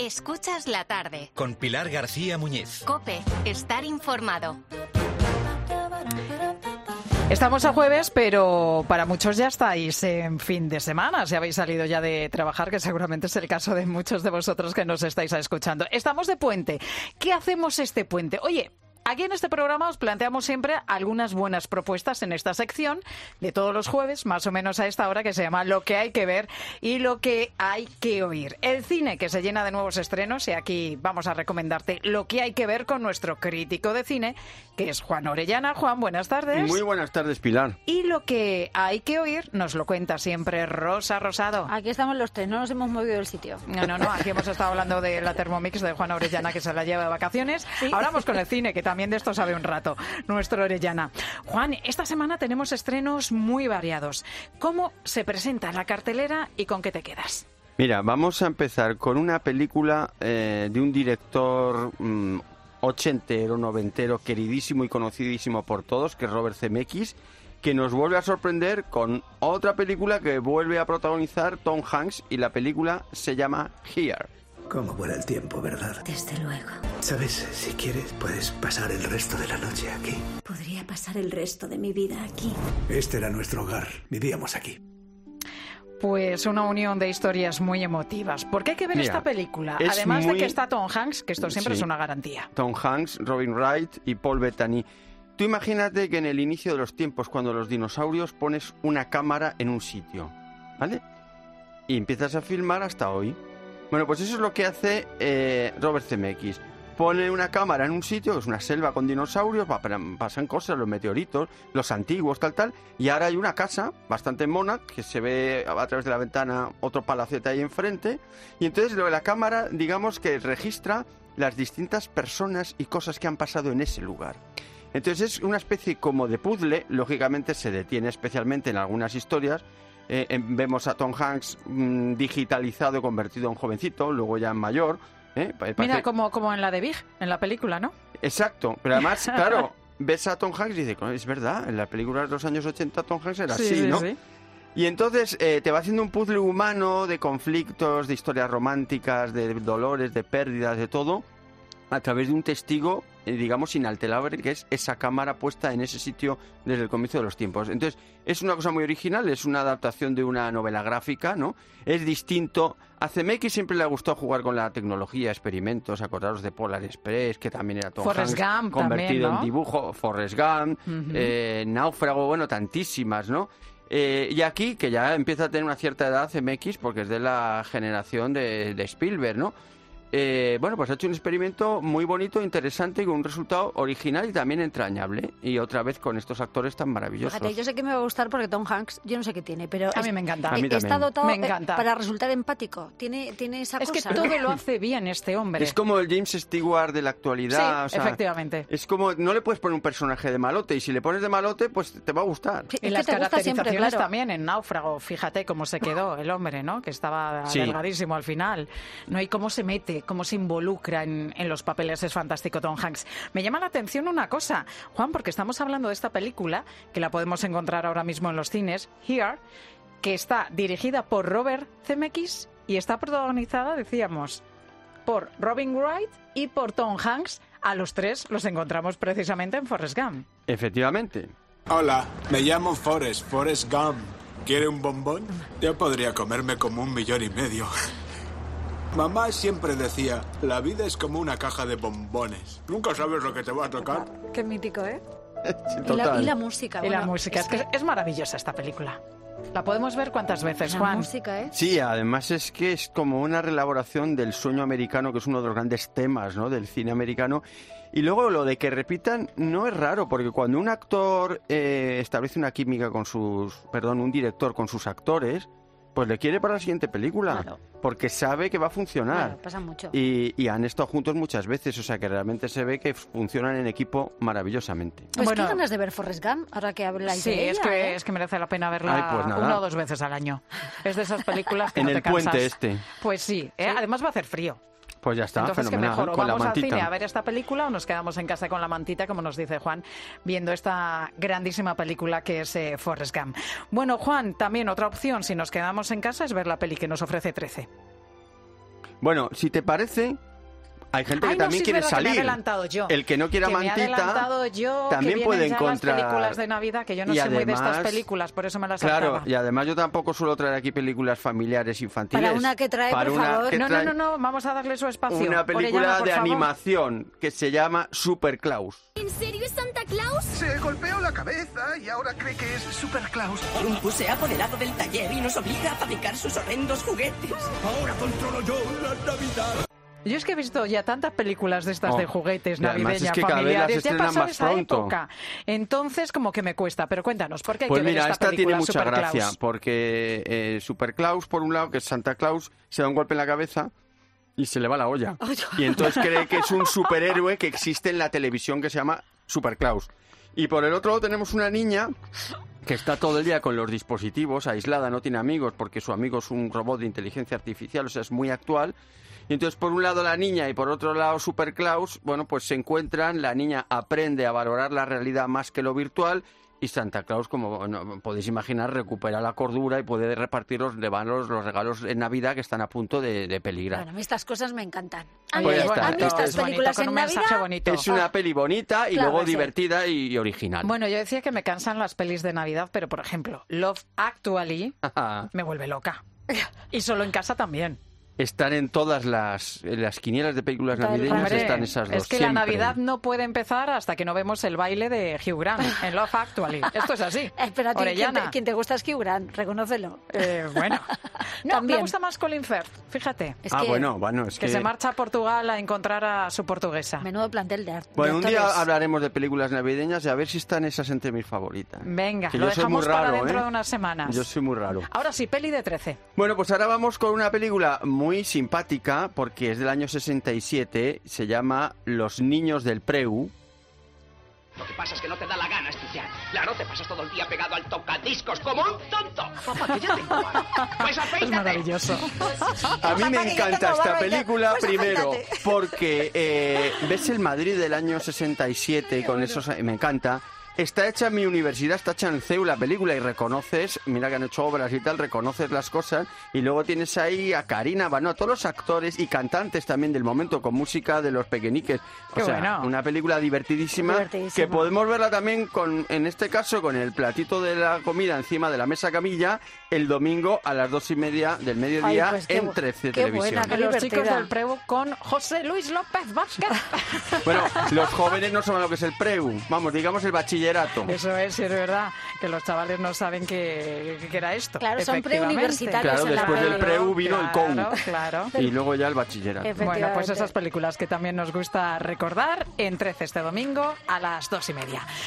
Escuchas la tarde. Con Pilar García Muñiz. COPE. Estar informado. Estamos a jueves, pero para muchos ya estáis en fin de semana. Si habéis salido ya de trabajar, que seguramente es el caso de muchos de vosotros que nos estáis escuchando. Estamos de puente. ¿Qué hacemos este puente? Oye, aquí en este programa os planteamos siempre algunas buenas propuestas en esta sección de todos los jueves, más o menos a esta hora, que se llama Lo que hay que ver y lo que hay que oír. El cine que se llena de nuevos estrenos, y aquí vamos a recomendarte lo que hay que ver con nuestro crítico de cine, que es Juan Orellana. Juan, buenas tardes. Muy buenas tardes, Pilar. Y lo que hay que oír nos lo cuenta siempre Rosa Rosado. Aquí estamos los tres, no nos hemos movido del sitio. No, aquí hemos estado hablando de la Thermomix de Juan Orellana, que se la lleva de vacaciones. ¿Sí? Hablamos con el cine, que también de esto sabe un rato, nuestro Orellana. Juan, esta semana tenemos estrenos muy variados. ¿Cómo se presenta la cartelera y con qué te quedas? Mira, vamos a empezar con una película de un director ochentero, noventero, queridísimo y conocidísimo por todos, que es Robert Zemeckis, que nos vuelve a sorprender con otra película que vuelve a protagonizar Tom Hanks, y la película se llama Here. Cómo vuela el tiempo, ¿verdad? Desde luego. ¿Sabes? Si quieres, puedes pasar el resto de la noche aquí. Podría pasar el resto de mi vida aquí. Este era nuestro hogar. Vivíamos aquí. Pues una unión de historias muy emotivas. ¿Por qué hay que ver esta película? Además de que está Tom Hanks, que esto siempre es una garantía. Tom Hanks, Robin Wright y Paul Bettany. Tú imagínate que en el inicio de los tiempos, cuando los dinosaurios, pones una cámara en un sitio, ¿vale? Y empiezas a filmar hasta hoy. Bueno, pues eso es lo que hace Robert Zemeckis. Pone una cámara en un sitio, que es una selva con dinosaurios, pasan cosas, los meteoritos, los antiguos, tal, y ahora hay una casa bastante mona, que se ve a través de la ventana otro palacete ahí enfrente, y entonces la cámara, digamos que registra las distintas personas y cosas que han pasado en ese lugar. Entonces es una especie como de puzzle, lógicamente se detiene especialmente en algunas historias. Vemos a Tom Hanks digitalizado, convertido en jovencito, luego ya en mayor. Mira, como en la de Big, en la película, ¿no? Exacto, pero además, claro, ves a Tom Hanks y dices, es verdad, en la película de los años 80 Tom Hanks era así, ¿no? Sí. Y entonces te va haciendo un puzzle humano de conflictos, de historias románticas, de dolores, de pérdidas, de todo, a través de un testigo, digamos, inalterable, que es esa cámara puesta en ese sitio desde el comienzo de los tiempos. Entonces, es una cosa muy original, es una adaptación de una novela gráfica, ¿no? Es distinto. A Zemeckis siempre le gustó jugar con la tecnología, experimentos, acordaros de Polar Express, que también era Tom Forrest Hanks, Gump convertido también, ¿no? en dibujo, Forrest Gump, Náufrago, bueno, tantísimas, ¿no? Y aquí, que ya empieza a tener una cierta edad Zemeckis, porque es de la generación de Spielberg, ¿no? Bueno, pues ha hecho un experimento muy bonito, interesante y con un resultado original y también entrañable. Y otra vez con estos actores tan maravillosos. Fíjate, yo sé que me va a gustar porque Tom Hanks, yo no sé qué tiene, pero a mí me encanta. A mí también. Está dotado Me encanta. para resultar empático. Tiene esa cosa. Es que todo lo hace bien este hombre. Es como el James Stewart de la actualidad. Sí, o sea, efectivamente. Es como, no le puedes poner un personaje de malote, y si le pones de malote, pues te va a gustar. Sí, y es las que te gusta siempre, caracterizaciones claro. también en Náufrago, fíjate cómo se quedó el hombre, ¿no? Que estaba delgadísimo al final. No, y cómo se mete, cómo se involucra en los papeles, es fantástico Tom Hanks. Me llama la atención una cosa, Juan, porque estamos hablando de esta película, que la podemos encontrar ahora mismo en los cines, Here, que está dirigida por Robert Zemeckis y está protagonizada, decíamos, por Robin Wright y por Tom Hanks. A los tres los encontramos precisamente en Forrest Gump. Efectivamente. Hola, me llamo Forrest Gump. ¿Quiere un bombón? Yo podría comerme como 1,5 millones. Mamá siempre decía, la vida es como una caja de bombones. Nunca sabes lo que te va a tocar. Qué mítico, ¿eh? Sí, Y la música. Y la música, es que es maravillosa esta película. La podemos ver cuántas veces, Juan. La música, ¿eh? Sí, además es que es como una reelaboración del sueño americano, que es uno de los grandes temas, ¿no?, del cine americano. Y luego lo de que repitan no es raro, porque cuando un actor establece una química con un director con sus actores, pues le quiere para la siguiente película, claro, porque sabe que va a funcionar. Claro, pasa mucho. Y han estado juntos muchas veces, o sea que realmente se ve que funcionan en equipo maravillosamente. Pues bueno, qué ganas de ver Forrest Gump, ahora que habláis de ella. Sí, es que merece la pena verla pues 1 o 2 veces al año. Es de esas películas que en no te el puente cansas. este. Pues sí, además va a hacer frío. Pues ya está, Entonces, ¿qué fenomenal, mejor? O con la vamos al mantita. cine a ver esta película o nos quedamos en casa con la mantita, como nos dice Juan, viendo esta grandísima película que es Forrest Gump. Bueno, Juan, también otra opción, si nos quedamos en casa, es ver la peli que nos ofrece 13. Bueno, si te parece, hay gente que Ay, no, también sí, quiere es verdad, que me he salir. adelantado yo. El que no quiera Que me he mantita adelantado yo, también que puede vienen ya encontrar las películas de Navidad, que yo no y sé muy de estas además, películas, por eso me las Claro, saltaba. y además yo tampoco suelo traer aquí películas familiares infantiles. Para una que trae, por favor. No, vamos a darle su espacio. Una película Orellana, por de favor. animación que se llama Super Claus. ¿En serio es Santa Claus? Se golpeó la cabeza y ahora cree que es Super Claus. Olympus se ha apoderado del taller y nos obliga a fabricar sus horrendos juguetes. Ahora controlo yo la Navidad. Yo es que he visto ya tantas películas de estas de juguetes y además navideñas, es que cada vez las familiares, ya estrenan pasó más esa pronto. época. Entonces, como que me cuesta. Pero cuéntanos, ¿por qué hay Pues que ver mira, esta esta tiene película, mucha Super gracia, Claus? porque Super Claus, por un lado, que es Santa Claus, se da un golpe en la cabeza y se le va la olla. Y entonces cree que es un superhéroe que existe en la televisión que se llama Super Claus. Y por el otro lado tenemos una niña que está todo el día con los dispositivos, aislada, no tiene amigos, porque su amigo es un robot de inteligencia artificial, o sea, es muy actual. Y entonces, por un lado la niña y por otro lado Super Claus, bueno, pues se encuentran, la niña aprende a valorar la realidad más que lo virtual y Santa Claus, como podéis imaginar, recupera la cordura y puede repartir los regalos en Navidad que están a punto de peligrar. Bueno, a mí estas cosas me encantan. Oye, Pues ya bueno, está. a mí estas es bonito, películas con en un Navidad... mensaje bonito. Es una peli bonita y Claro, luego sí. divertida y original. Bueno, yo decía que me cansan las pelis de Navidad, pero por ejemplo, Love Actually me vuelve loca. Y Solo en casa también. Están en todas las quinielas de películas navideñas, Hombre, están esas dos. es que siempre. la Navidad no puede empezar hasta que no vemos el baile de Hugh Grant en Love Actually. Esto es así. Espera, Orellana. quien te gusta es Hugh Grant, reconócelo. Bueno. No, También. me gusta más Colin Firth, fíjate. Es bueno, es que se marcha a Portugal a encontrar a su portuguesa. Menudo plantel de Bueno, un actores. día hablaremos de películas navideñas y a ver si están esas entre mis favoritas. Venga, Que lo yo soy muy dejamos para raro, dentro ¿eh? de unas semanas. Yo soy muy raro. Ahora sí, peli de 13. Bueno, pues ahora vamos con una película muy simpática porque es del año 67, se llama Los niños del Preu. Lo que pasa es que no te da la gana estudiar. Claro, te pasas todo el día pegado al tocadiscos como un tonto. Papá, que ya tengo barba. Pues afeítate. Es maravilloso. A mí me encanta esta película Pues primero afeítate. porque ves el Madrid del año 67 con esos... Me encanta. Está hecha en mi universidad, está hecha en el CEU la película y reconoces, mira que han hecho obras y tal, reconoces las cosas y luego tienes ahí a Karina, bueno, a todos los actores y cantantes también del momento con música de los pequeñiques. O Qué sea, bueno. una película divertidísima, que podemos verla también en este caso con el platito de la comida encima de la mesa camilla el domingo a las 2:30 del mediodía. Ay, pues en 13 Qué Televisión. buena, que los chicos del Preu con José Luis López Vázquez. Bueno, los jóvenes no saben lo que es el Preu, vamos, digamos el bachillerato. Eso es verdad, que los chavales no saben que era esto. Claro, son efectivamente. preuniversitarios. Claro, después del Preu vino el COU. Claro. Y luego ya el bachillerato. Bueno, pues esas películas que también nos gusta recordar en 13 este domingo a las 2:30.